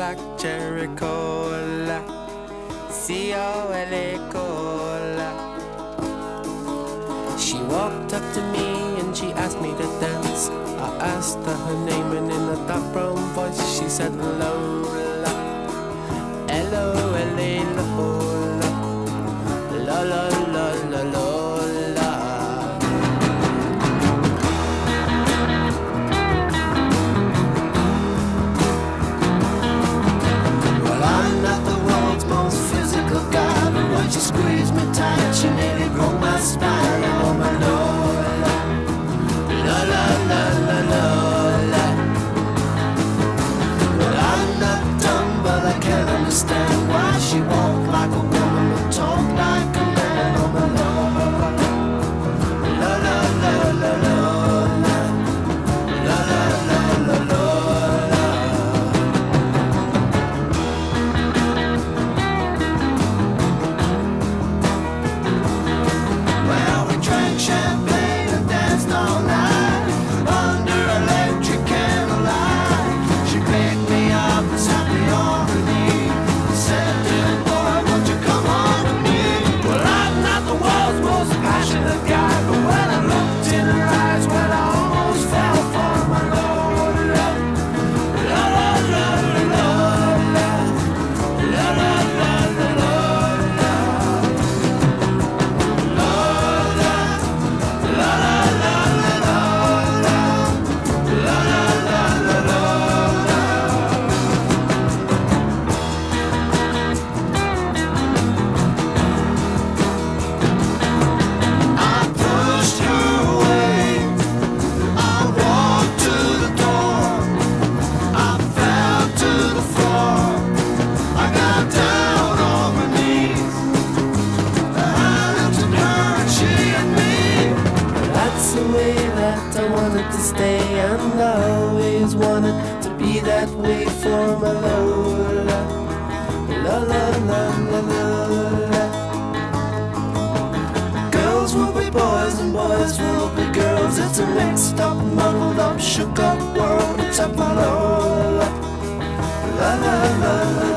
like cherry cola, C-O-L-A cola. She walked up to me and she asked me to dance. I asked her her name and in a dark brown voice she said Lola, L-O-L-A Lola, la la la la Lola. Well, I'm not the world's most physical guy, but when she squeezed me tight she nearly broke my spine. Oh my Lola, la la la la Lola. Well, I'm not dumb, but I can't understand why she walked like a woman but talk like a man. Oh my Lola, la la la la Lola, la la la la Lola. Well, we drank champagne and danced all night under electric candlelight. She picked me up and sat me on her knee and said, "Little boy, won't you come on to me?" Well, I'm not the world's most passionate guy, but when I looked in her eyes, well, I almost fell for my Lola. La la la la Lola, la la la la Lola, Lola, la la la la Lola, la la la la Lola. I pushed her away, I walked to the door, I fell to the floor, I got down on my knees, I looked at her and she at me. That's the way that I wanted to stay, and I always wanted to be that way for my Lola, la la la la Lola. Girls will be boys and boys will be girls. It's a mixed up, muddled up, shook up world. It's up my Lola, la la la la